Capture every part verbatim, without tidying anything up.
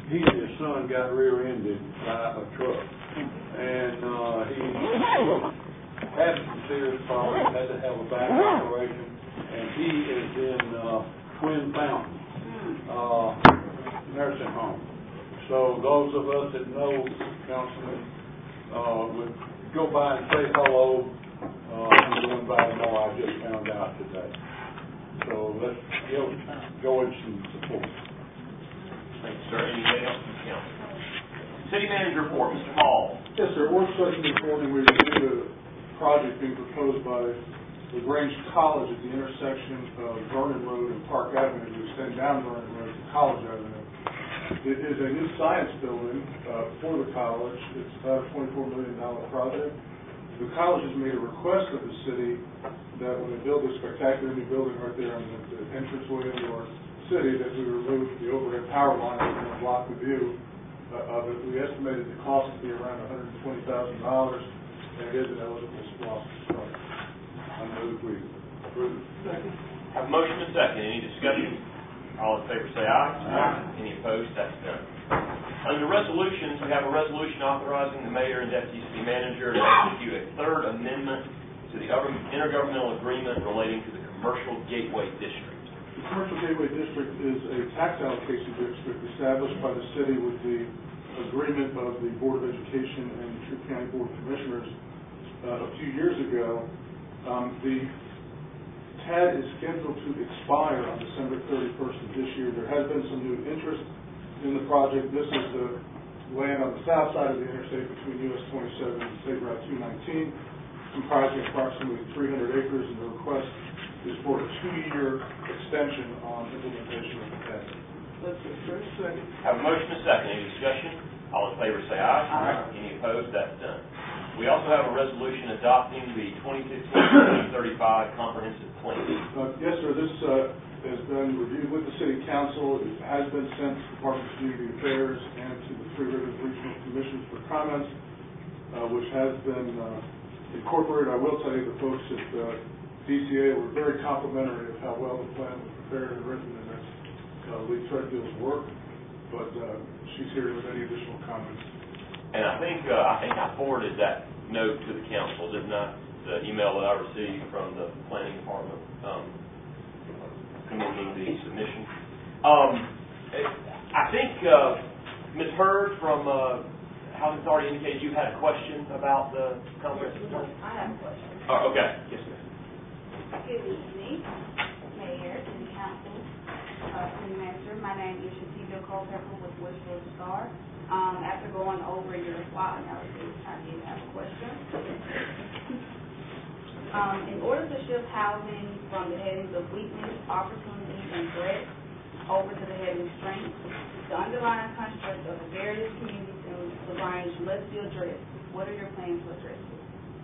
he and his son got rear-ended by a truck, and uh, he had some serious problems, had to have a back operation, and he is in uh, Twin Fountain uh, nursing home. So those of us that know Councilman uh, would go by and say hello. Uh, I'm going by tomorrow. I just found out today. So let's give George some support. Thanks, sir. Anything else from the council? City manager report, Mister Hall. Yes, sir. Work session this morning, we reviewed a project being proposed by LaGrange College at the intersection of Vernon Road and Park Avenue to extend down Vernon Road to College Avenue. It is a new science building uh, for the college. It's about a twenty-four million dollars project. The college has made a request of the city that when they build a spectacular new building right there on the, the entranceway into our city, that we remove the overhead power line that's going to block the view uh, of it. We estimated the cost to be around one hundred twenty thousand dollars, and it is an eligible SPLOST project. I move we approve. Second. Have a motion and second. Any discussion? All in favor say aye. Aye. Any opposed? That's done. Under resolutions, we have a resolution authorizing the mayor and deputy city manager to execute a third amendment to the intergovernmental agreement relating to the commercial gateway district. The commercial gateway district is a tax allocation district established by the city with the agreement of the Board of Education and the Troup County Board of Commissioners uh, a few years ago. Um, the T A D is scheduled to expire on December thirty-first of this year. There has been some new interest in the project. This is the land on the south side of the interstate between U S twenty-seven and State Route two nineteen, comprising approximately three hundred acres, and the request is for a two-year extension on implementation of the T A D. Let's get first, second. Have a motion and second. Any discussion? All in favor say aye. Aye. Any opposed? That's done. We also have a resolution adopting the twenty fifteen to twenty thirty-five comprehensive plan. Uh, yes, sir. This uh, has been reviewed with the City Council. It has been sent to the Department of Community Affairs and to the Three Rivers Regional Commissions for comments, uh, which has been uh, incorporated. I will tell you the folks at uh, D C A were very complimentary of how well the plan was prepared and written, and that's uh, Lee Treadfield's work. But uh, she's here with any additional comments. And I think uh, I think I forwarded that note to the council, didn't I? The email that I received from the planning department um, commending the submission. Um, I think uh, Miz Hurd from uh, Housing Authority indicated you had a question about the conference. Yes, I have a question. Oh, okay. Yes, ma'am. Good evening, Mayor, City Council, uh, City Manager. My name is Shativa Culpepper with Westfield Star. Um, after going over your SWOT analysis, I did have a question. Um, in order to shift housing from the headings of weakness, opportunity, and threat over to the heading strength, the underlying construct of the various communities in LaGrange must be addressed. What are your plans to address this?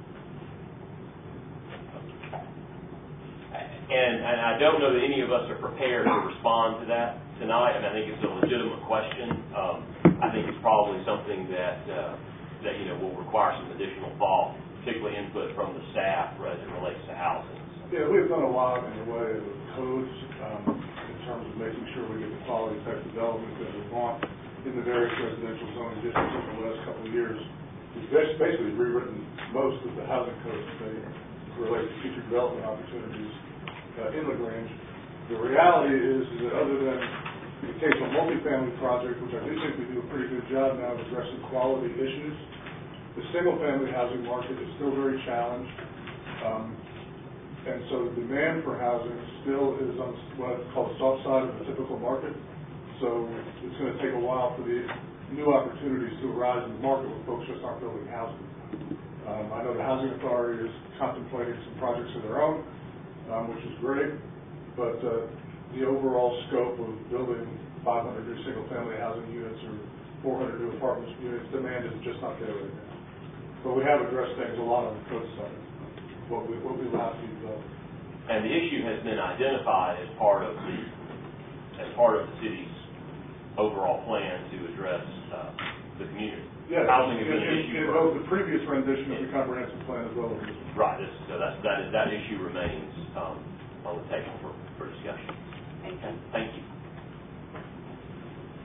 And, and I don't know that any of us are prepared to respond to that tonight. I mean, I think it's a legitimate question. Um, I think it's probably something that uh, that you know will require some additional thought, particularly input from the staff as it relates to housing. Yeah, we've done a lot in the way of codes um, in terms of making sure we get the quality type development that we want in the various residential zoning districts over the last couple of years. We've basically rewritten most of the housing codes that relate to future development opportunities uh, in LaGrange. The reality is, is that other than the case of multifamily project, which I do think we do a pretty good job now of addressing quality issues, the single-family housing market is still very challenged. Um, and so the demand for housing still is on what I call the soft side of the typical market. So it's going to take a while for the new opportunities to arise in the market when folks just aren't building housing. Um, I know the Housing Authority is contemplating some projects of their own, um, which is great, but uh, the overall scope of building five hundred new single-family housing units or four hundred new apartment units, demand is just not there right now. But we have addressed things a lot on the code side, what we what we allow to be developed. And the issue has been identified as part of the as part of the city's overall plan to address uh, the community. Yes, housing has in, been an in, issue in for, both the previous rendition of the comprehensive plan as well as this one. right. This, so that's, that is that issue remains um, on the table for, for discussion. Thank you. Thank you. Any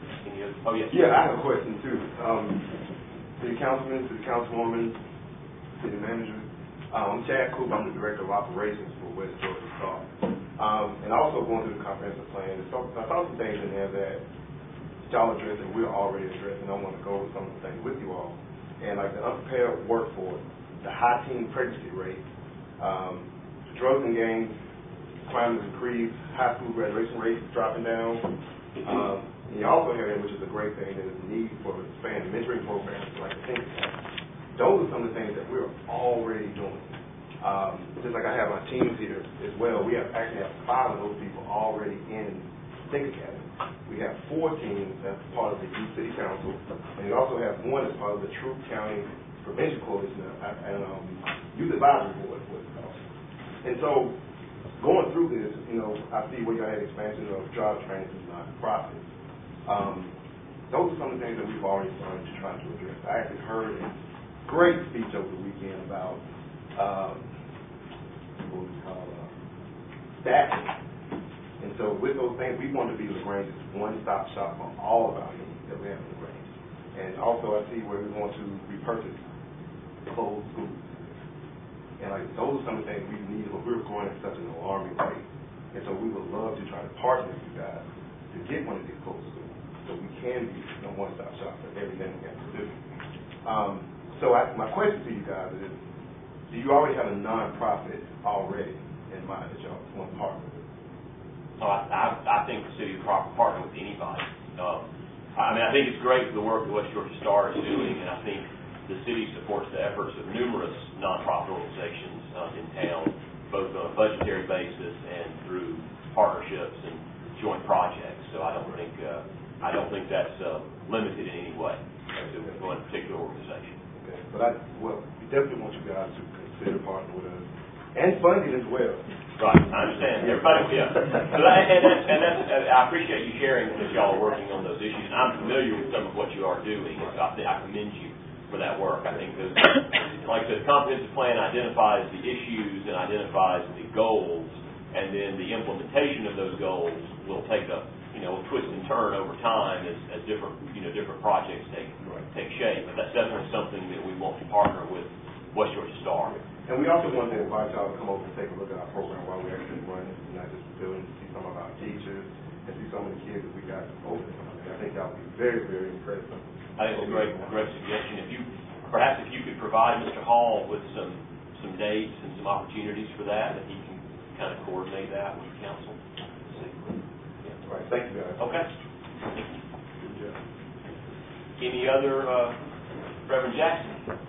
Oh, yes. Yeah, I have a question too. Um, to the councilman, to the councilwoman, city manager. Um, I'm Chad Coop. I'm the director of operations for West Georgia Star. Um, and also going through the comprehensive plan. So I saw some things in there that y'all addressed that we're already addressing. I want to go with some of the things with you all. And like the unprepared workforce, the high teen pregnancy rate, um, drugs and gangs, crime has increased, high school graduation rate is dropping down. Um, and you also have, which is a great thing, that is the need for expanded mentoring programs like the Think Tank. Those are some of the things that we're already doing. Um, just like I have my teams here as well, we have actually have five of those people already in Think Academy. We have four teams that's part of the Youth City Council, and we also have one that's part of the Truth County Prevention Coalition and um, Youth Advisory Board. And so, going through this, you know, I see where you had expansion of job training to nonprofits. Um, those are some of the things that we've already started to try to address. I actually heard a great speech over the weekend about um, what we call uh, staffing. And so with those things, we want to be LaGrange's one-stop shop for all of our needs that we have in LaGrange. And also I see where we want to repurchase closed schools. And like those are some of the things we need, but we're growing at such an alarming rate. And so we would love to try to partner with you guys to get one of these closed schools so we can be a one-stop shop for everything we have to do. Um, so I, my question to you guys is, do you already have a nonprofit already in mind that y'all want to partner with? Oh, I, I, I think the city would partner with anybody. Um, I mean, I think it's great the work that West Georgia Star is doing, and I think the city supports the efforts of numerous nonprofit organizations uh, in town, both on a budgetary basis and through partnerships and joint projects. So I don't think uh, I don't think that's uh, limited in any way to one particular organization. Okay, but I well, we definitely want you guys to consider partnering with us and funding as well. Right, I understand. Everybody, yeah. So that, and that's, and that's, I appreciate you sharing that y'all are working on those issues. And I'm familiar with some of what you are doing. So I, I commend you for that work. I think those, like the comprehensive plan identifies the issues and identifies the goals, and then the implementation of those goals will take a, you know, twist and turn over time as, as different, you know, different projects take take shape. But that's definitely something that we want to partner with West Georgia Star. And we also want to invite y'all to come over and take a look at our program while we're actually running, not just the building, to see some of our teachers and see some of the kids that we got over there. I mean, I think that would be very, very impressive. I think it's a great, great suggestion. If you, perhaps if you could provide Mister Hall with some, some dates and some opportunities for that, that he can kind of coordinate that with the council. Yeah. All right, thank you guys. Okay. Good job. Any other, uh, Reverend Jackson?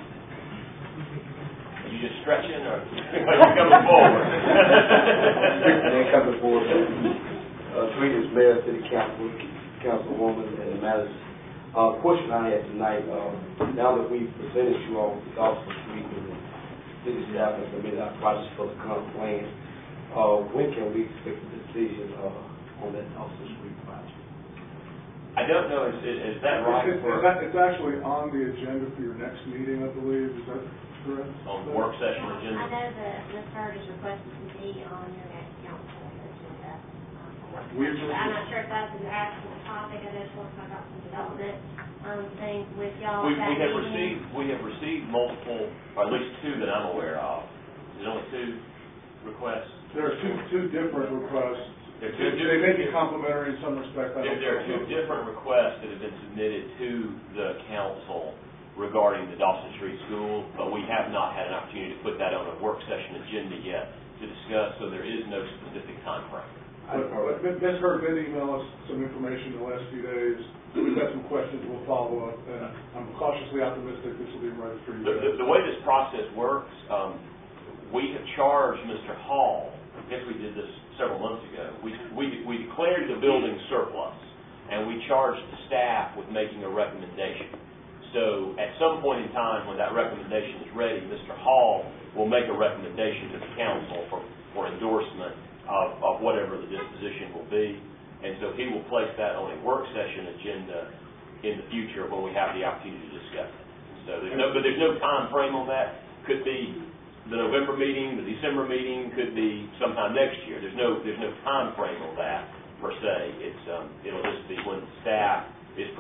Are you just stretching, or are you coming forward? They're coming forward. Uh, greetings, Mayor, City Council, Councilwoman, and the matters. Uh, question I had tonight, uh, now that we've presented you all with Dawson Street and the city staff has submitted our projects for the comp plan, uh, when can we expect a decision uh, on that Dawson Street project? I don't know, is, is that right? It's, for, it's, it's actually on the agenda for your next meeting, I believe. Is that correct? on the work session Um, agenda? I know that Miz Hurd is requesting to be on your next council agenda. um, We've I'm not sure if that's an actual topic. I just want to talk about some development um, things with y'all. We, we that have evening. received, we have received multiple, or at least two that I'm aware of. There's only two requests. There are two, two different requests. There are two They may be different, complementary in some respect. I there, don't there are two know. different requests that have been submitted to the council regarding the Dawson Street School, but we have not had an opportunity to put that on a work session agenda yet to discuss, so there is no specific time frame. But, but Miz Hurd did email us some information in the last few days. We've got some questions. We'll follow up, and I'm cautiously optimistic this will be right for you. The, the, the way this process works, um, we have charged Mister Hall, I guess we did this several months ago, we, we, we declared the building surplus, and we charged the staff with making a recommendation. So at some point in time when that recommendation is ready, Mister Hall will make a recommendation to the council for, for endorsement of, of whatever the disposition will be. And so he will place that on a work session agenda in the future when we have the opportunity to discuss it. So there's no, but there's no time frame on that. Could be the November meeting, the December meeting, could be sometime next year. There's no, there's no time frame on that per se. It's, um, it'll just be when the staff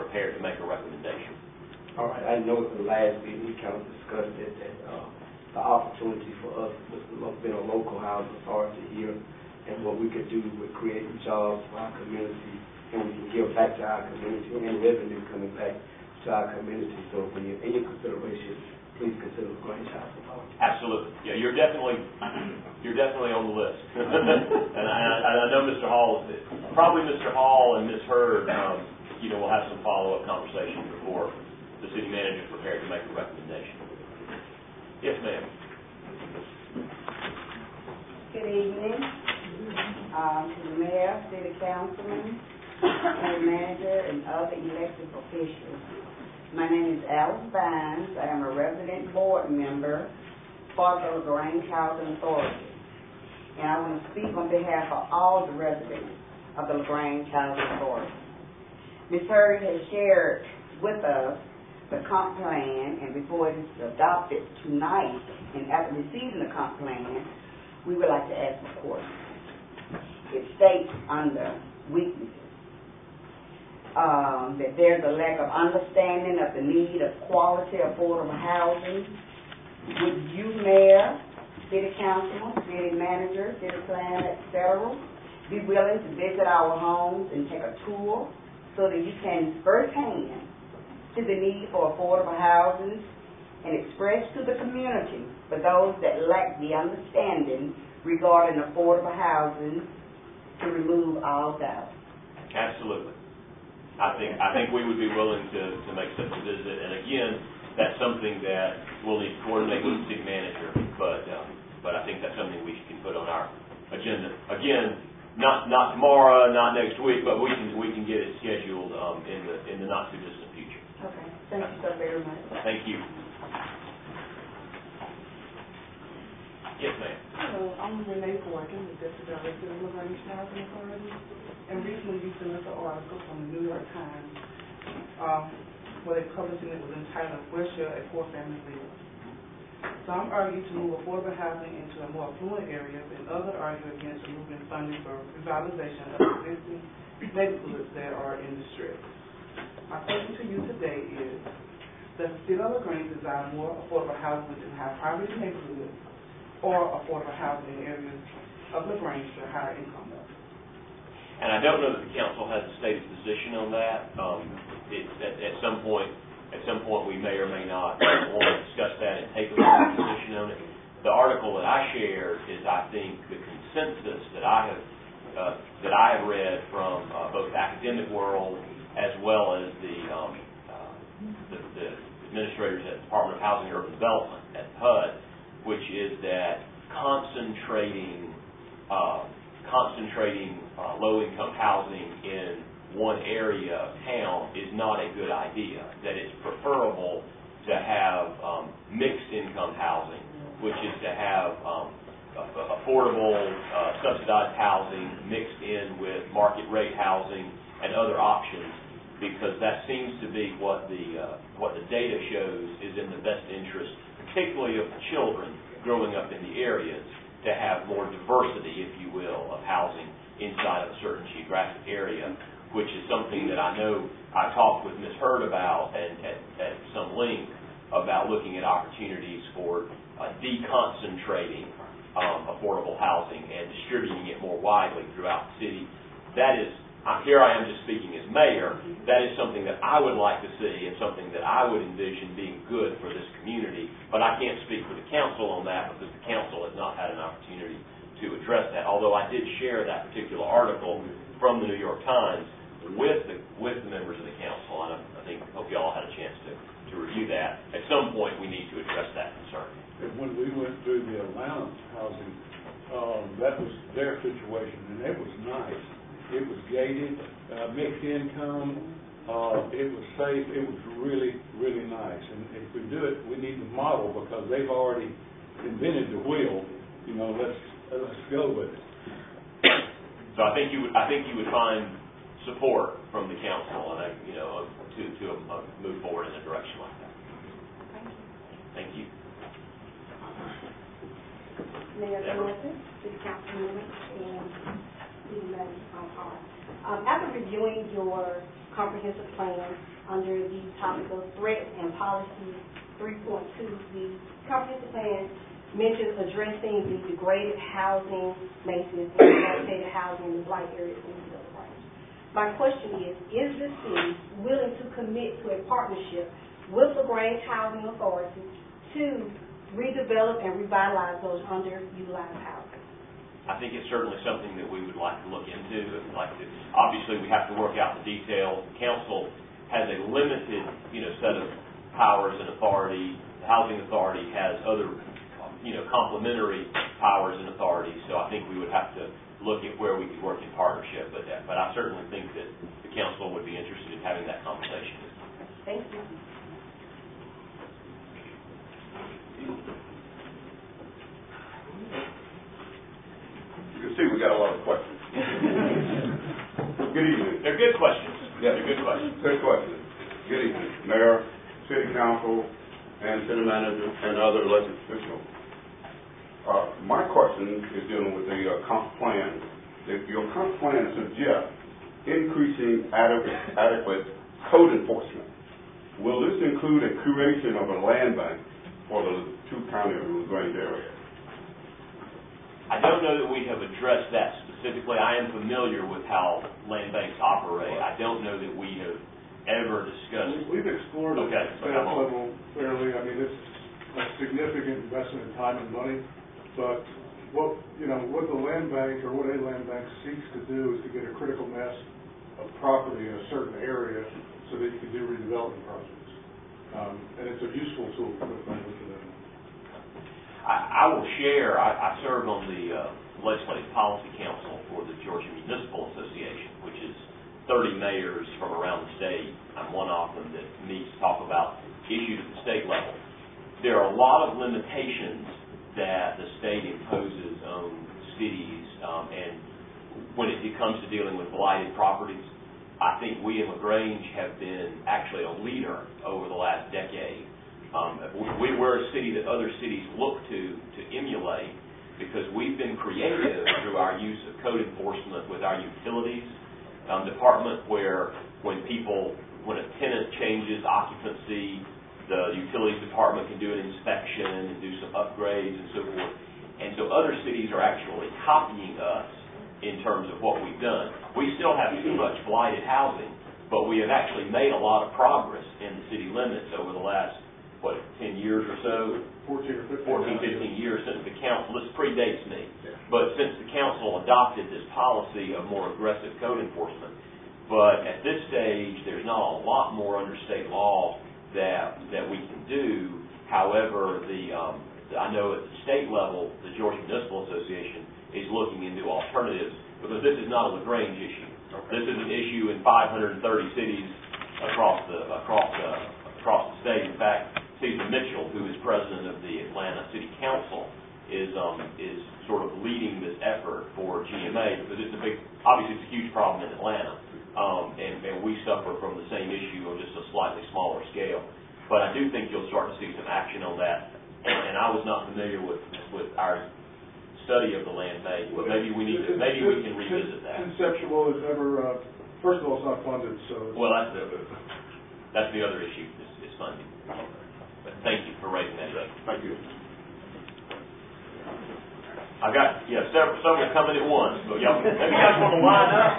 prepared to make a recommendation. All right, I know at the last meeting, we kind of discussed it, that, uh, the opportunity for us, with the lo- being a local housing authority here, and what we could do with creating jobs for our community, and we can give back to our community, and revenue coming back to our community. So when you're in your consideration, please consider the Grange Housing Authority. Absolutely. Yeah, you're definitely, you're definitely on the list. And I, I I know Mister Hall, probably Mister Hall and Miz Hurd, um, you know, will have some follow-up conversation before the city manager is prepared to make a recommendation. Yes, ma'am. Good evening, um, to the mayor, city councilman, city manager, and other elected officials. My name is Alice Bynes. I am a resident board member for the LaGrange Housing Authority. And I want to speak on behalf of all the residents of the LaGrange Housing Authority. Miz Hurd has shared with us the comp plan, and before it is adopted tonight, and after receiving the comp plan, we would like to ask for questions. It states under weaknesses um, that there's a lack of understanding of the need of quality, affordable housing. Would you, mayor, city councilman, city manager, city planner, et cetera, be willing to visit our homes and take a tour so that you can firsthand to the need for affordable housing and express to the community for those that lack the understanding regarding affordable housing to remove all doubt? Absolutely. I think, I think we would be willing to, to make such a visit. And again, that's something that we'll need to coordinate with the city manager, but, um, but I think that's something we can put on our agenda. Again, not, not tomorrow, not next week, but we can, we can get it scheduled, um, in the, in the not too distant future. Okay, thank you so very much. Thank you. Yes, ma'am. Hello, I'm Renee Boykin, the Deputy Director of LaGrange Housing Authority. And recently you sent us an article from the New York Times, um, where they published and it was entitled, "Where Shall a Poor Family Live?" So I'm arguing to move affordable housing into a more affluent areas, and others argue against removing funding for revitalization of existing neighborhoods that are in distress. My question to you today is, does the city of LaGrange desire more affordable housing within high-poverty neighborhoods or affordable housing in areas of LaGrange for higher income levels? And I don't know that the council has a stated position on that. Um, it, at, at some point, at some point, we may or may not want to discuss that and take a position on it. The article that I shared is, I think, the consensus that I have uh, that I have read from uh, both the academic world as well as the, um, uh, the the administrators at the Department of Housing and Urban Development at H U D, which is that concentrating uh, concentrating uh, low-income housing in one area of town is not a good idea, that it's preferable to have um, mixed-income housing, which is to have um, affordable, uh, subsidized housing mixed in with market-rate housing and other options, because that seems to be what the, uh, what the data shows is in the best interest, particularly of the children growing up in the areas, to have more diversity, if you will, of housing inside of a certain geographic area, which is something that I know I talked with Miz Hurd about and at, at some length about looking at opportunities for uh, deconcentrating um, affordable housing and distributing it more widely throughout the city. That is, uh, here I am just speaking as mayor, that is something that I would like to see and something that I would envision being good for this community, but I can't speak for the council on that because the council has not had an opportunity to address that, although I did share that particular article from the New York Times with the with the members of the council, and I, I think hope you all had a chance to, to review that. At some point, we need to address that concern. And when we went through the Atlanta housing, um, that was their situation, and it was nice. It was gated, uh, mixed income, uh, it was safe, it was really, really nice. And if we do it, we need to model, because they've already invented the wheel. You know, let's let's go with it. So I think you would I think you would find support from the council, and I, you know, to to uh, move forward in a direction like that. Thank you. Mayor Johnson, City Councilwoman, and City Manager Tom Hall. Um, after reviewing your comprehensive plan under the topic of threats and policy three point two, the comprehensive plan mentions addressing the degraded housing, maintenance, and rehabilitated housing in the blight areas in the Southern Range. My question is, is the city willing to commit to a partnership with LaGrange Housing Authority to redevelop and revitalize those underutilized housing? I think it's certainly something that we would like to look into. We'd like to, obviously, we have to work out the details. The council has a limited, you know, set of powers and authority. The housing authority has other, you know, complementary powers and authorities. So I think we would have to look at where we could work in partnership with that. But I certainly think that the council would be interested in having that conversation. Thank you. You can see we got a lot of questions. Good evening. They're good questions. Yes. They're good questions. Good questions. Good evening, Mayor, City Council, and City Manager, and other elected officials. Uh, my question is dealing with the uh, comp plan. If your comp plan suggests increasing adequate, adequate code enforcement, will this include a creation of a land bank for the two county of LaGrange area? I don't know that we have addressed that specifically. I am familiar with how land banks operate. I don't know that we have ever discussed. We've explored it Okay, at so that come on. level fairly. I mean, it's a significant investment in time and money, but what, you know, what the land bank or what a land bank seeks to do is to get a critical mass of property in a certain area so that you can do redevelopment projects. Um, and it's a useful tool, quite frankly, for them. I, I will share, I, I serve on the uh, Legislative Policy Council for the Georgia Municipal Association, which is thirty mayors from around the state. I'm one of them that meets to talk about issues at the state level. There are a lot of limitations that the state imposes on cities, um, and when it comes to dealing with blighted properties, I think we in LaGrange have been actually a leader over the last decade. Um, we, we're a city that other cities look to to emulate because we've been creative through our use of code enforcement with our utilities um, department, where when people, when a tenant changes occupancy, the utilities department can do an inspection and do some upgrades and so forth. And so other cities are actually copying us in terms of what we've done. We still have too much blighted housing, but we have actually made a lot of progress in the city limits over the last, what, ten years or so? fourteen or fifteen. fourteen, fifteen years since the council, this predates me, but since the council adopted this policy of more aggressive code enforcement. But at this stage, there's not a lot more under state law that that we can do. However, the um, I know at the state level, the Georgia Municipal Association is looking into alternatives because this is not a LaGrange issue. Okay. This is an issue in five hundred thirty cities across the across the across the state. In fact, Cesar Mitchell, who is president of the Atlanta City Council, is um, is sort of leading this effort for G M A because it's a big, obviously it's a huge problem in Atlanta, um, and, and we suffer from the same issue on just a slightly smaller scale. But I do think you'll start to see some action on that. And, and I was not familiar with with our study of the land bank, but maybe we need to, maybe we can revisit that. Conceptual is never. Uh, first of all, it's not funded, so. Well, that's the that's the other issue is, is funding. But thank you for raising that up. Thank you. I've got, yeah, several, several coming at once, so y'all, maybe you guys want to line up?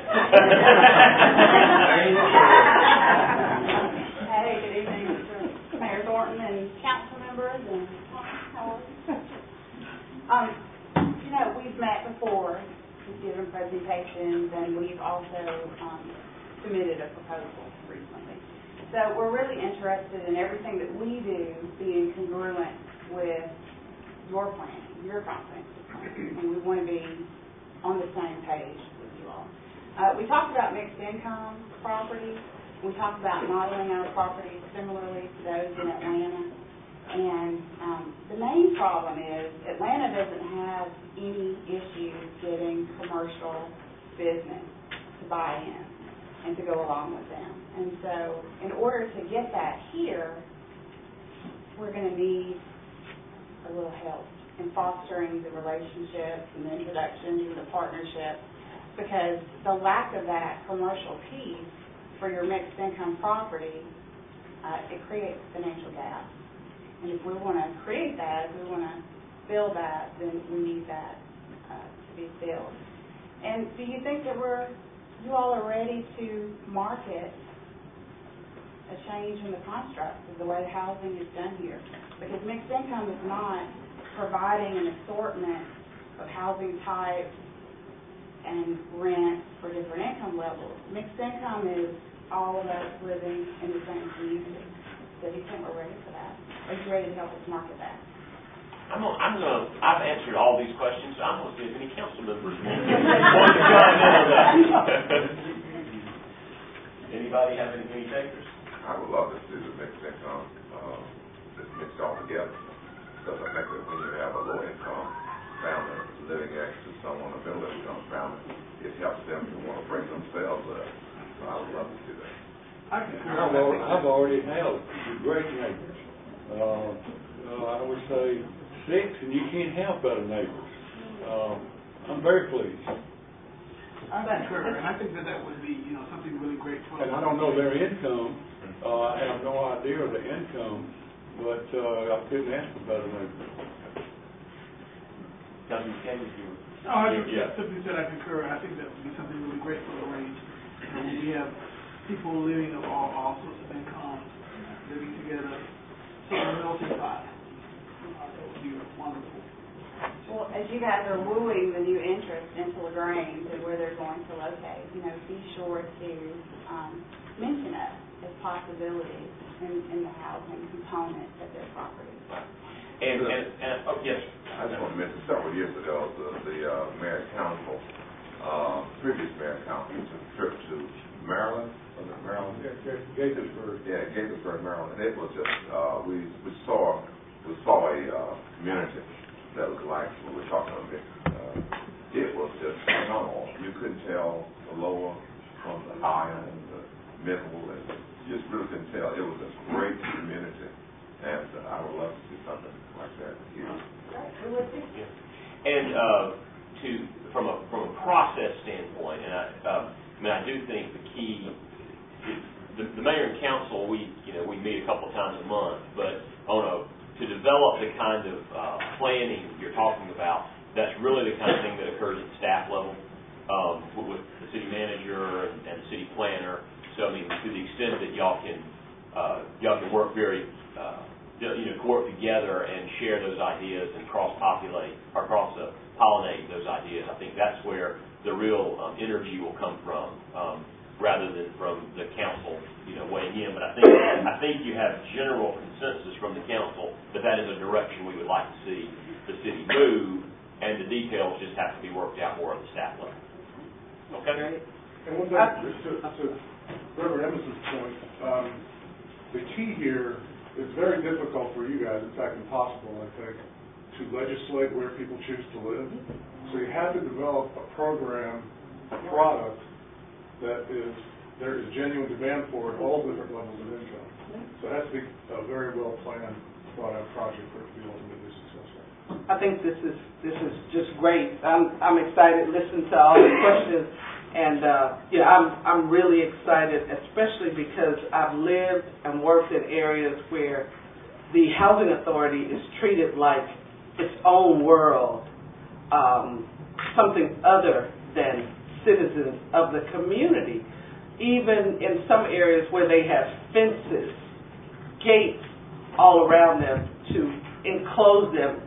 Hey, good evening, Mister Mayor Thornton and council members, and how are you? Um, you know, we've met before, we've given presentations, and we've also um, submitted a proposal recently. So we're really interested in everything that we do being congruent with your plan, your comprehensive plan, and we want to be on the same page with you all. Uh, we talked about mixed income properties. We talked about modeling our properties similarly to those in Atlanta. And um, the main problem is Atlanta doesn't have any issues getting commercial business to buy in and to go along with them. And so in order to get that here, we're going to need a little help in fostering the relationships and the introductions and the partnerships because the lack of that commercial piece for your mixed income property, uh, it creates financial gap. And if we want to create that, if we want to fill that, then we need that uh, to be filled. And do you think that we're, you all are ready to market a change in the construct of the way housing is done here? Because mixed income is not providing an assortment of housing types and rent for different income levels. Mixed income is all of us living in the same community. So do you think we're ready for that? Are you ready to help us market that? I'm gonna, I'm gonna, I've answered all these questions, so I'm gonna see if any council members want to chime in on that. Anybody have any, any takers? I would love to see the mixed income, uh, just mixed all together. Because I think that when you have a low income family living next to someone, a middle income family, it helps them to want to bring themselves up. So I would love to see that. I've already, I've already had great neighbors. Uh, uh, I would say six, and you can't have better neighbors. Uh, I'm very pleased. I concur, and I think that that would be, you know, something really great for us. And I don't know their income. Uh, I have no idea of the income, but uh, I couldn't ask for better neighbors. Councilman Candy, you were... No, I just Yeah. simply said I concur. I think that would be something really great for the range. And we have people living of all, all sorts of incomes, living together, so a melting pot. Uh, that would be wonderful. Well, as you guys are wooing the new interest into LaGrange and where they're going to locate, you know, be sure to um, mention it as possibilities in, in the housing component of their property. And, and, and, oh, yes. I just want to mention several years ago, the, the uh, mayor and council, uh, previous mayor and council took a trip to Maryland, was it Maryland? Gaithersburg. Yeah, Gaithersburg, Maryland. And it was just, uh, we, we saw, we saw a uh, community that was like what we're talking about. Uh, it was just phenomenal. You couldn't tell the lower from the high and the middle, and you just really couldn't tell. It was a great community, and uh, I would love to see something like that here. Yeah. And uh, to from a from a process standpoint, and I, uh, I mean, I do think the key, is the, the mayor and council, we you know we meet a couple times a month, but on a to develop the kind of uh, planning you're talking about, that's really the kind of thing that occurs at staff level um, with, with the city manager and, and the city planner. So I mean, to the extent that y'all can uh, y'all can work very uh, you know work together and share those ideas and cross populate or cross uh, pollinate those ideas, I think that's where the real um, energy will come from. Um, rather than from the council, you know, weighing in. But I think I think you have general consensus from the council that that is a direction we would like to see the city move, and the details just have to be worked out more at the staff level. Okay? And one thing, just to, to Reverend Emerson's point, um, the key here is very difficult for you guys, in fact impossible, I think, to legislate where people choose to live. So you have to develop a program, a product, that is, there is genuine demand for at all different levels of income. So it has to be a very well planned, thought out project for it to be ultimately successful. I think this is this is just great. I'm I'm excited listening to all the questions, and uh, you know I'm I'm really excited, especially because I've lived and worked in areas where the housing authority is treated like its own world, um, something other than citizens of the community, even in some areas where they have fences, gates all around them to enclose them.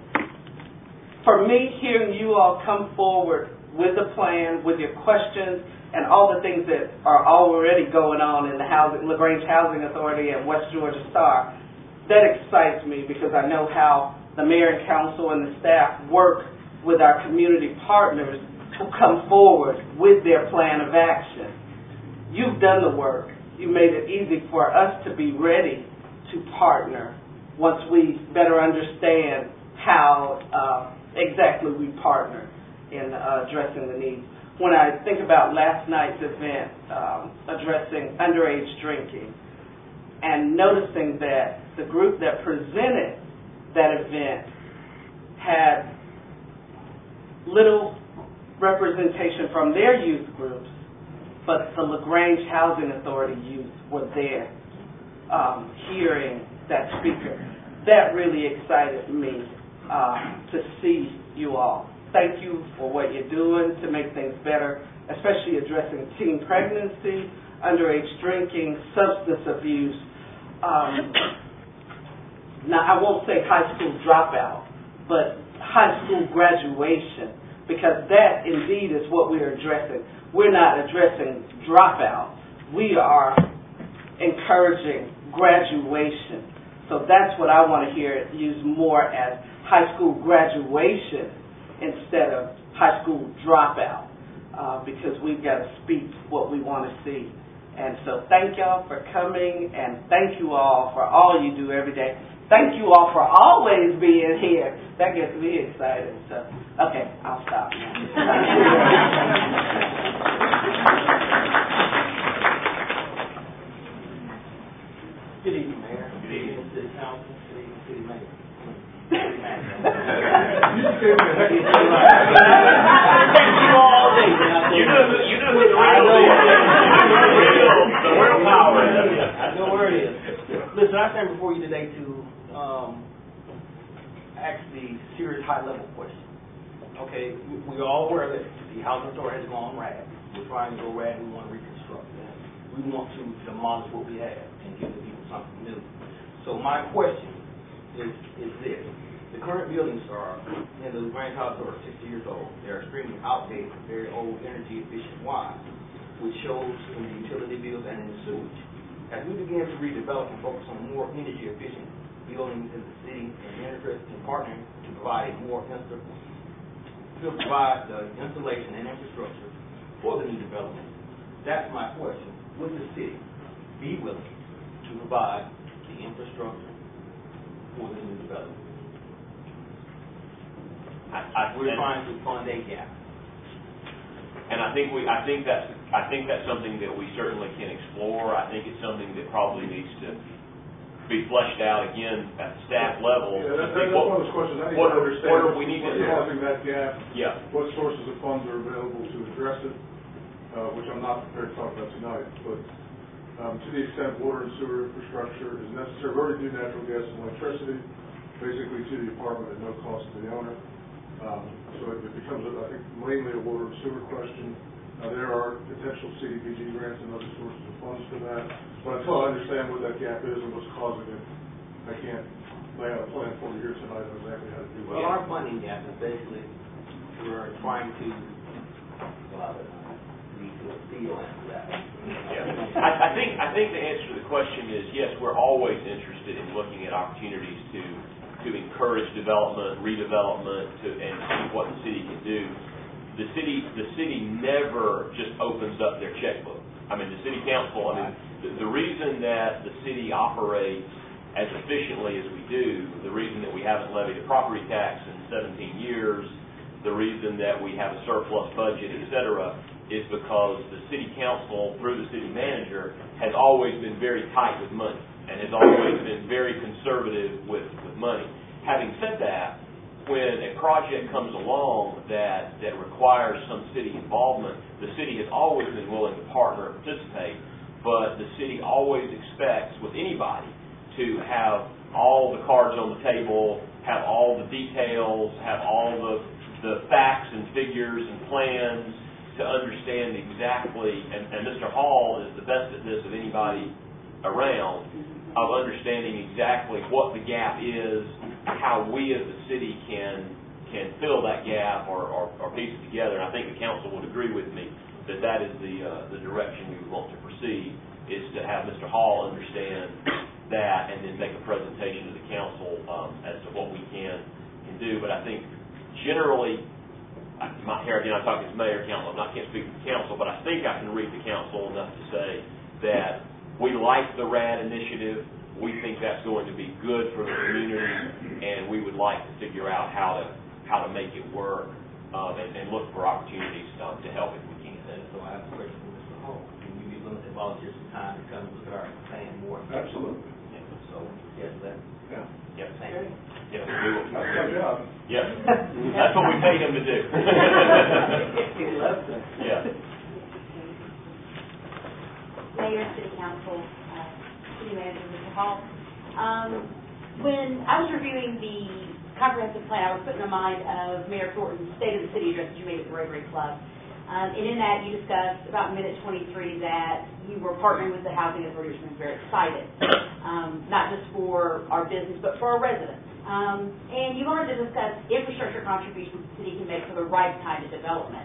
For me, hearing you all come forward with a plan, with your questions, and all the things that are already going on in the housing, LaGrange Housing Authority and West Georgia Star, that excites me because I know how the mayor and council and the staff work with our community partners to come forward with their plan of action. You've done the work. You made it easy for us to be ready to partner once we better understand how uh, exactly we partner in uh, addressing the needs. When I think about last night's event, um, addressing underage drinking, and noticing that the group that presented that event had little representation from their youth groups, but the LaGrange Housing Authority youth were there um, hearing that speaker. That really excited me uh, to see you all. Thank you for what you're doing to make things better, especially addressing teen pregnancy, underage drinking, substance abuse. Um, now, I won't say high school dropout, but high school graduation, because that indeed is what we're addressing. We're not addressing dropout. We are encouraging graduation. So that's what I want to hear it used more as high school graduation instead of high school dropout, uh, because we've got to speak what we want to see. And so thank y'all for coming, and thank you all for all you do every day. Thank you all for always being here. That gets me excited. So, okay, I'll stop now. Good evening, Mayor. Good evening, City Council. Good evening, City Mayor. You all day. You know, the- you know who the real deal is. The real, the real power is. I know where it is. Listen, I stand before you today to um, ask the serious high-level question. Okay, we- we are all aware that the housing authority has gone rad. We're trying to go rad, and we want to reconstruct that. We want to demolish what we have and give the people something new. So my question is, is this. The current buildings are, in the LaGrange House are sixty years old. They're extremely outdated, very old, energy efficient wise, which shows in the utility bills and in the sewage. As we begin to redevelop and focus on more energy efficient buildings in the city and interested in partnering to provide a more insta- to provide the installation and infrastructure for the new development, that's my question. Would the city be willing to provide the infrastructure for the new development? I, I, We're and- trying to fund a gap. And I think we, I think that's, I think that's something that we certainly can explore. I think it's something that probably needs to be fleshed out again at the staff level. Yeah, to that's, see that's what- one of those questions I need what to are- understand. what are we need to- What's causing that gap? Yeah. What sources of funds are available to address it, uh, which I'm not prepared to talk about tonight. But um, to the extent water and sewer infrastructure is necessary, we already do natural gas and electricity, basically to the apartment at no cost to the owner. Um, so it becomes, I think, mainly a water and sewer question. Uh, there are potential C D B G grants and other sources of funds for that. But until I understand what that gap is and what's causing it, I can't lay out a plan for you here tonight on exactly how to do that. Well, our funding gap is basically, we're trying to, well, need to appeal into that. Yeah. I, I think, I think the answer to the question is, yes, we're always interested in looking at opportunities to to encourage development, redevelopment, to, and see what the city can do. The city, the city never just opens up their checkbook. I mean, the city council, I mean, the, the reason that the city operates as efficiently as we do, the reason that we haven't levied a property tax in seventeen years, the reason that we have a surplus budget, et cetera, is because the city council, through the city manager, has always been very tight with money and has always been very conservative with, with money. Having said that, when a project comes along that, that requires some city involvement, the city has always been willing to partner and participate, but the city always expects with anybody to have all the cards on the table, have all the details, have all the, the facts and figures and plans to understand exactly, and, and Mister Hall is the best at this of anybody around, of understanding exactly what the gap is, how we as the city can can fill that gap or, or, or piece it together. And I think the council would agree with me that that is the uh, the direction we would want to proceed, is to have Mister Hall understand that and then make a presentation to the council um, as to what we can can do. But I think generally, I, my, here again, I'm talking as mayor, council, I'm not can't speak for the council, but I think I can read the council enough to say that we like the RAD initiative. We think that's going to be good for the community, and we would like to figure out how to how to make it work um, and, and look for opportunities um, to help if we can. And so I have a question for Mister Hall. Can you be willing to volunteer some time to come look at our plan more? Absolutely. Yeah. So, yes, that. Yeah. Yes. Thank you. Yes, we will. That's my job. Yes. That's what we paid him to do. Hall. Um, when I was reviewing the comprehensive plan, I was putting in mind of Mayor Thornton's State of the City address that you made at the Rotary Club. Um, and in that, you discussed about minute twenty-three that you were partnering with the Housing Authority, which makes me very excited, um, not just for our business, but for our residents. Um, and you wanted to discuss infrastructure contributions the city can make for the right kind of development.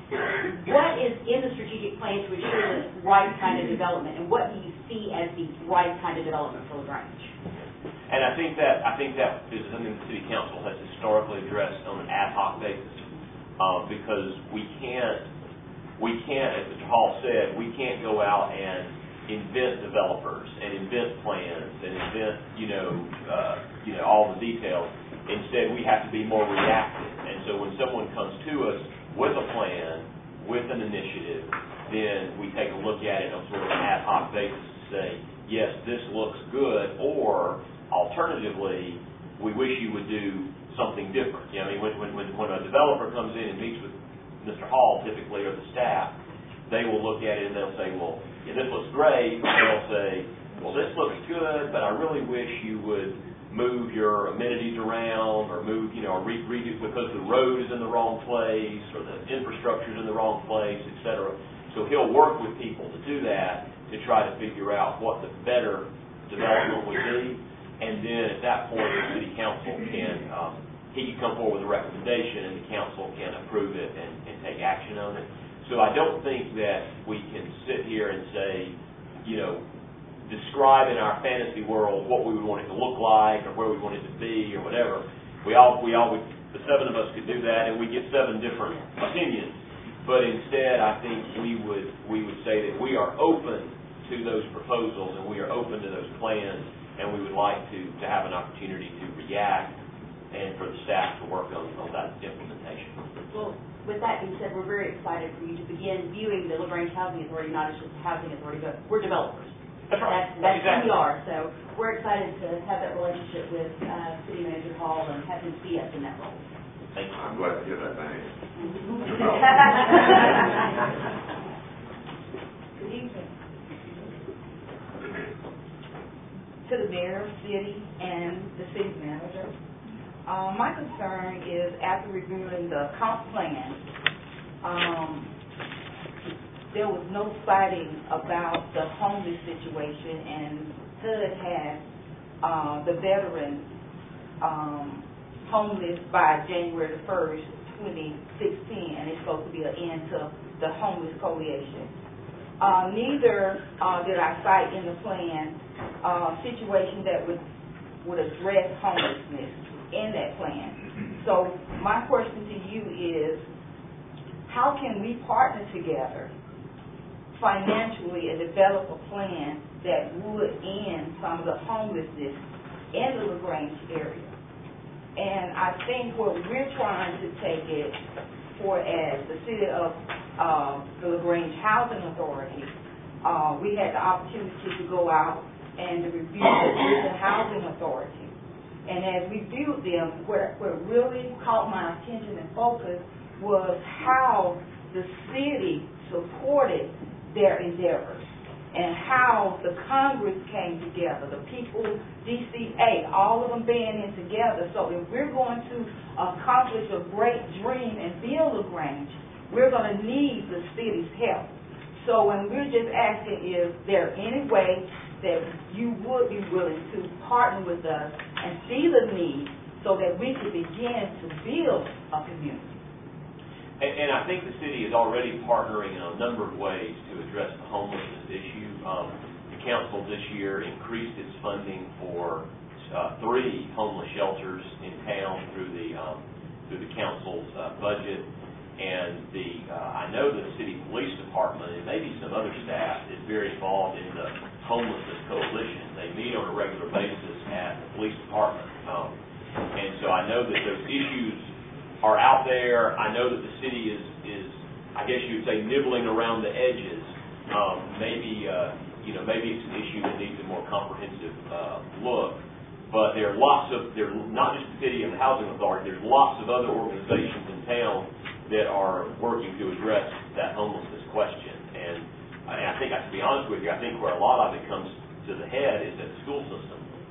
What is in the strategic plan to ensure this right kind of development, and what do you see as the right kind of development for LaGrange? And I think that I think that is something the city council has historically addressed on an ad hoc basis, um, because we can't we can't, as Mister Hall said, we can't go out and invent developers and invent plans and invent you know uh, you know all the details. Instead, we have to be more reactive. And so when someone comes to us with a plan, with an initiative, then we take a look at it on sort of an ad hoc basis to say, yes, this looks good, or alternatively, we wish you would do something different. You know, I mean, when, when, when a developer comes in and meets with Mister Hall, typically, or the staff, they will look at it and they'll say, well, yeah, this looks great. And they'll say, well, this looks good, but I really wish you would move your amenities around, or move, you know, or re- redo because the road is in the wrong place, or the infrastructure is in the wrong place, et cetera. So he'll work with people to do that, to try to figure out what the better development would be. And then at that point, the city council can, um, he can come forward with a recommendation, and the council can approve it and, and take action on it. So I don't think that we can sit here and say, you know, describe in our fantasy world what we would want it to look like, or where we want it to be, or whatever. We all, we all, would, the seven of us could do that, and we get seven different opinions. But instead, I think we would, we would say that we are open to those proposals, and we are open to those plans, and we would like to, to have an opportunity to react, and for the staff to work on, on that implementation. Well, with that being said, we're very excited for you to begin viewing the LaGrange Housing Authority not as just a housing authority, but we're developers. That's right. That's, that's exactly. who we are. So we're excited to have that relationship with uh, City Manager Hall and have him see us in that role. Thank you. I'm glad to hear that name. Good evening. To the mayor, city, and the city manager. Um, my concern is after reviewing the comp plan, um, there was no citing about the homeless situation, and H U D had uh, the veterans um, homeless by January the first, twenty sixteen, and it's supposed to be an end to the homeless coalition. Uh, neither uh, did I cite in the plan uh, situation that would would address homelessness in that plan. So my question to you is, how can we partner together financially and develop a plan that would end some of the homelessness in the LaGrange area? And I think what we're trying to take it for as the city of uh, the LaGrange Housing Authority, uh, we had the opportunity to go out and to review the Housing Authority. And as we viewed them, what, what really caught my attention and focus was how the city supported their endeavors, and how the Congress came together, the people, D C A, all of them being in together. So if we're going to accomplish a great dream and build LaGrange, we're going to need the city's help. So when we're just asking, is there any way that you would be willing to partner with us and see the need so that we could begin to build a community? And, and I think the city is already partnering in a number of ways to address the homelessness issue. Um, the council this year increased its funding for uh, three homeless shelters in town through the um, through the council's uh, budget. And the uh, I know the city police department and maybe some other staff is very involved in the homelessness coalition. They meet on a regular basis at the police department, um, and so I know that those issues are out there. I know that the city is, is I guess you would say, nibbling around the edges. Um, maybe, uh, you know, maybe it's an issue that needs a more comprehensive uh, look. But there are lots of, there not just the city and the housing authority, there's lots of other organizations in town that are working to address that homelessness question. And, and I think, to be honest with you, I think where a lot of it comes to the head is at the school system.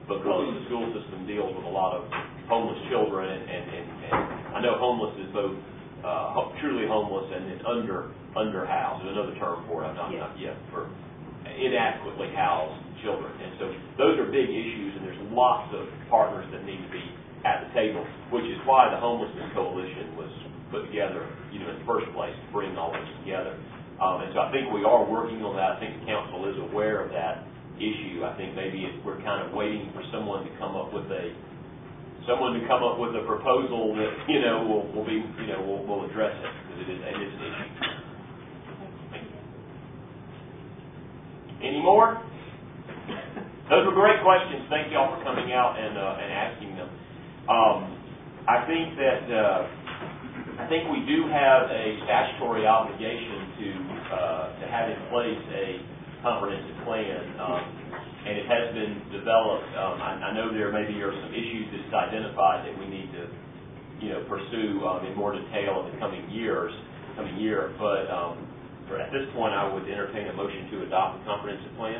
because the school system deals with a lot of homeless children, and, and, and, and I know homeless is both uh, ho- truly homeless and then under under housed. There's another term for it. I'm not, Yes. not yet for inadequately housed children, and so those are big issues. And there's lots of partners that need to be at the table, which is why the Homelessness Coalition was put together, you know, in the first place, to bring all this together. Um, and so I think we are working on that. I think the council is aware of that issue. I think maybe it, we're kind of waiting for someone to come up with a someone to come up with a proposal that, you know, will, will be, you know, will, will address it, because it is, it is an issue. Any more? Those were great questions. Thank you all for coming out and uh, and asking them. Um, I think that uh, I think we do have a statutory obligation to uh, to have in place a comprehensive plan, um, and it has been developed. Um, I, I know there maybe are some issues that's identified that we need to, you know, pursue um, in more detail in the coming years, coming year. But um, for, at this point, I would entertain a motion to adopt the comprehensive plan.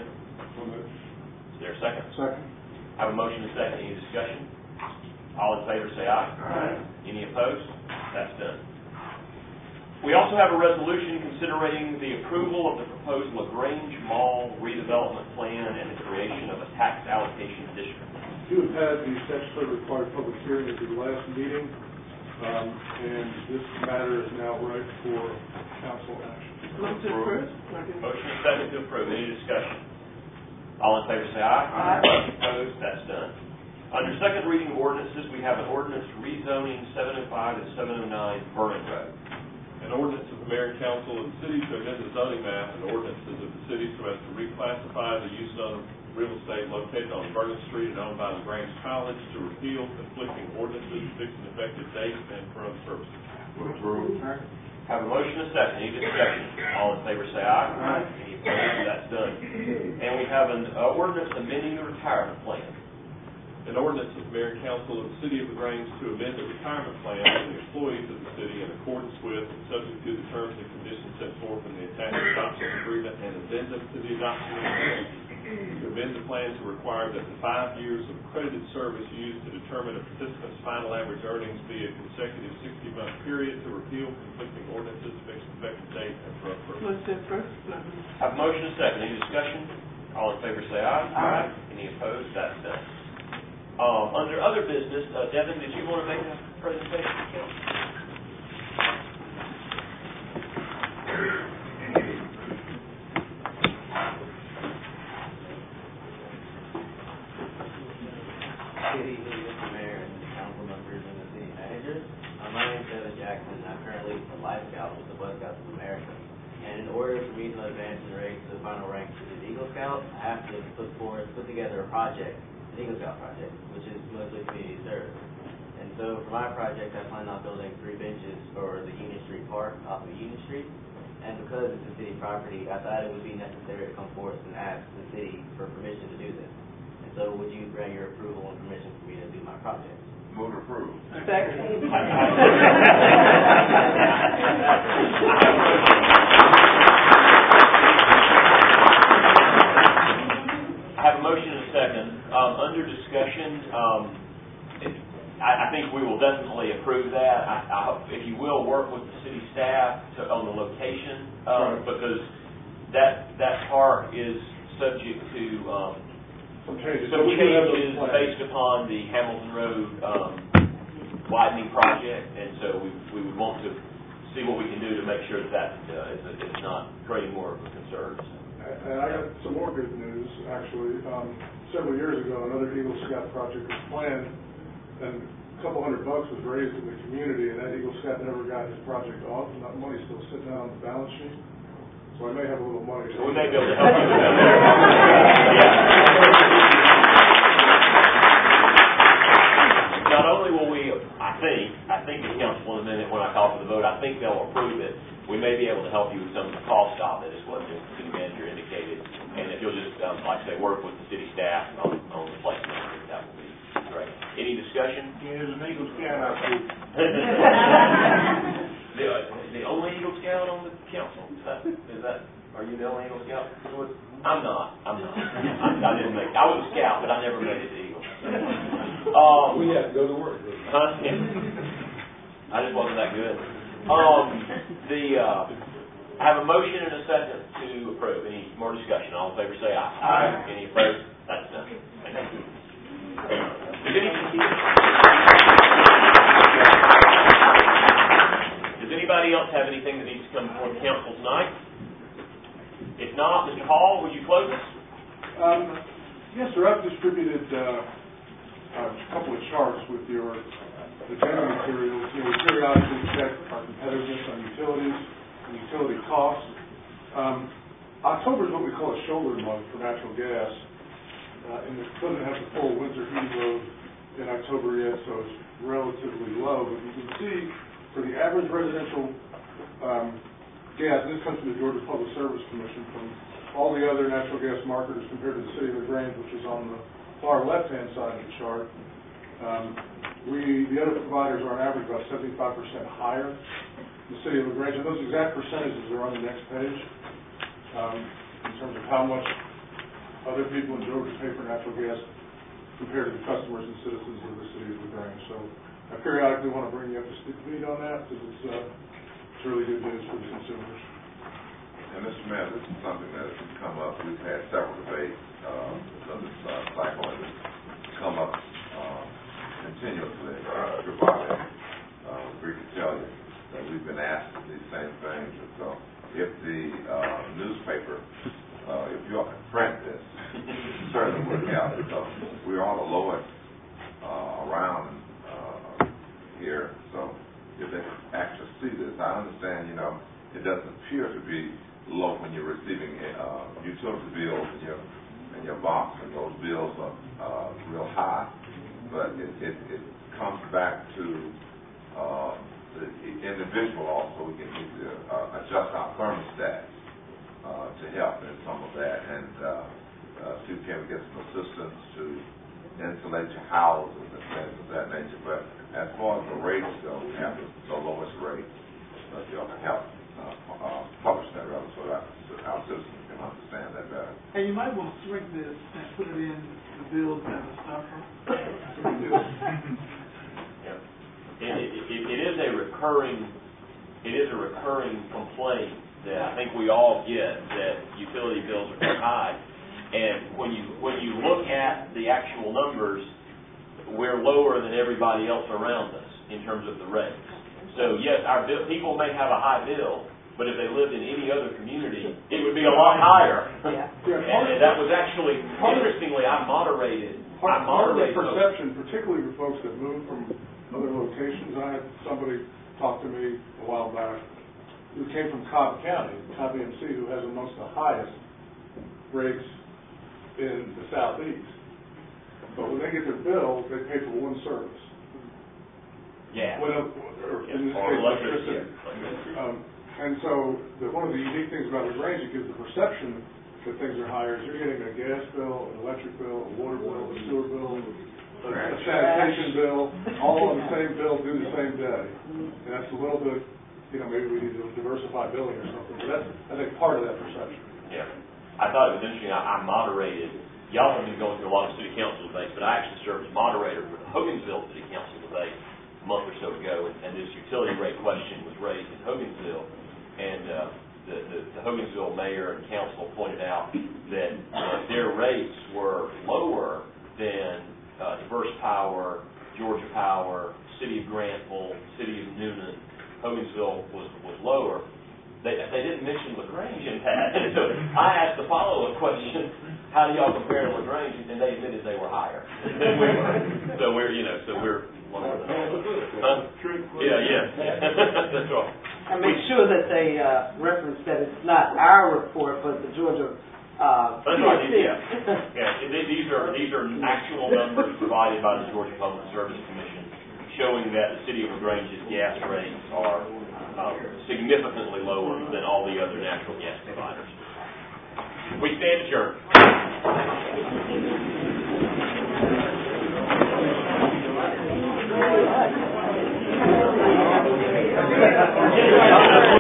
Is there a second? Second. I have a motion and a second. Any discussion? All in favor say aye. Aye. Any opposed? That's done. We also have a resolution considering the approval of the proposed LaGrange Mall redevelopment plan and the creation of a tax allocation district. You have had the statutory required public hearing at the last meeting, um, and this matter is now ripe for council action. Move to approve. Motion and second to approve. Any discussion? All in favor say aye. Aye. Opposed? That's done. Under second reading of ordinances, we have an ordinance rezoning seven oh five and seven oh nine Vernon Road. An ordinance of the mayor and council of the city to amend the zoning map and ordinances of the city so as to reclassify the use of real estate located on Vernon Street and owned by LaGrange College, to repeal conflicting ordinances, fix an effective date, and for other purposes. Approve. Have a motion and a second. Any discussion? All in favor say aye. Aye. Any opposed? That's done. And we have an uh, ordinance amending the retirement plan. An ordinance of the mayor and council of the city of LaGrange to amend the retirement plan for the employees of the city in accordance with and subject to the terms and conditions set forth in the attached adoption agreement and addendum to the adoption agreement. To amend the plan to require that the five years of accredited service used to determine a participant's final average earnings be a consecutive sixty-month period, to repeal conflicting ordinances, fix effective date, and for other purposes. Have a motion and a second. Any discussion? All in favor say aye. Aye. Any opposed? That's done. Um, under other business, uh, Devin, did you want to make a presentation? Good evening, Mister Mayor and council members and the city manager. Uh, my name is Devin Jackson, and I'm currently a Life Scout with the Boy Scouts of America. And in order for me to advance and raise to the final rank as Eagle Scout, I have to put forward, put together a project, an Eagle Scout project, which is mostly community service. And so for my project, I plan on building three benches for the Union Street Park off of Union Street. And because it's a city property, I thought it would be necessary to come forth and ask the city for permission to do this. And so would you grant your approval and permission for me to do my project? Move to approve. Second. I have a motion and a second. Um, under discussion, um, it, I, I think we will definitely approve that. I, I hope, if you will, work with the city staff to, on the location, um, Right. because that that park is subject to um, Some changes. some We do have those changes plans. based upon the Hamilton Road um, widening project, and so we we would want to see what we can do to make sure that that uh, is, is not creating more of a concern. And I got some more good news, actually. Um, several years ago, another Eagle Scout project was planned, and a couple hundred bucks was raised in the community, and that Eagle Scout never got his project off, and that money's still sitting out on the balance sheet. So I may have a little money. So we may be able to help you with that. Not only will we, I think, I think the council in a minute when I call for the vote, I think they'll approve it. We may be able to help you with some of the cost of it, is what the city manager indicated. And if you'll just, um, like I say, work with the city staff on, on the placement, I think that would be great. Any discussion? There's an Eagle Scout out there. The, the only Eagle Scout on the council? Is that, is that, are you the only Eagle Scout? I'm not, I'm not. I, I didn't make, I was a scout, but I never made it to Eagle Um, We have to go to work. Huh? Yeah. I just wasn't that good. Um, the, uh, I have a motion and a second to approve. Any more discussion? All in favor say aye. Aye. Any opposed? That's done. Thank you. Does any- Does anybody else have anything that needs to come before the council tonight? If not, Mister Hall, would you close us? Um, yes, sir, I've distributed, uh, a couple of charts with your agenda materials. You know, we periodically check our competitiveness on utilities and utility costs. Um, October is what we call a shoulder month for natural gas, uh, and it doesn't have the full winter heat load in October yet, so it's relatively low. But you can see for the average residential um, gas, and this comes from the Georgia Public Service Commission, from all the other natural gas marketers compared to the city of LaGrange, which is on the far left-hand side of the chart. Um, we, the other providers are on average about seventy-five percent higher than the city of LaGrange, and those exact percentages are on the next page um, in terms of how much other people in Georgia pay for natural gas compared to the customers and citizens of the city of LaGrange. So I periodically want to bring you up to speed on that because it's, uh, it's really good news for the consumers. And Mister Mayor, this is something that has come up. We've had several debates uh, on this uh, cycle, and it's come up uh, continuously throughout it. Uh, we can tell you that we've been asked these same things. And so if the uh, newspaper, uh, if you all can print this, it certainly would help. So we're on the lowest uh, around uh, here. So if they can actually see this, I understand, you know, it doesn't appear to be low when you're receiving uh, utility bills in your in your box, and those bills are uh, real high. But it, it, it comes back to uh, the individual also. We can need to uh, adjust our thermostat uh, to help in some of that, and uh, uh, see if we can get some assistance to insulate your houses and things of that nature. But as far as the rates go, we have the, the lowest rate. So if y'all can help Uh, uh, publish that rather so that our citizens can understand that better. And you might want to shrink this and put it in the bills as a stuffer. Yeah. It, it, it, it is a recurring, it is a recurring complaint that I think we all get, that utility bills are too high. And when you when you look at the actual numbers, we're lower than everybody else around us in terms of the rates. So yes, our bill, people may have a high bill, but if they lived in any other community, it would be a lot higher. Yeah. And, and that was actually, interestingly, I moderated. Part, I part of the moderated perception, particularly for folks that move from other locations. I had somebody talk to me a while back who came from Cobb County, Cobb E M C, who has amongst the highest rates in the southeast. But when they get their bill, they pay for one service. Yeah. When a, or in this or case, electricity. electricity. Um, and so the, one of the unique things about LaGrange, it gives the perception that things are higher. Is you're getting a gas bill, an electric bill, a water bill, a sewer bill, a, a sanitation bill, all on the same bill due the same day. And that's a little bit, you know, maybe we need to diversify billing or something. But that's, I think, part of that perception. Yeah. I thought it was interesting. I, I moderated. Y'all have been going through a lot of city council debates, but I actually served as moderator for the Hogansville City Council debate a month or so ago, and, and this utility rate question was raised in Hogansville, and uh, the, the, the Hogansville mayor and council pointed out that uh, their rates were lower than uh, Diverse Power, Georgia Power, City of Grantville, City of Newnan. Hogansville was was lower. They, they didn't mention LaGrange in that. And so I asked the follow-up question, how do y'all compare to LaGrange? And they admitted they were higher than we were. So we're, you know, so we're one of the... Huh? Yeah, yeah, yeah. That's right. And make sure that they uh, reference that it's not our report, but the Georgia... Uh, That's right, yeah. Yeah, these are, these are actual numbers provided by the Georgia Public Service Commission showing that the city of LaGrange's gas rates are Uh, significantly lower than all the other natural gas providers. We stand adjourned.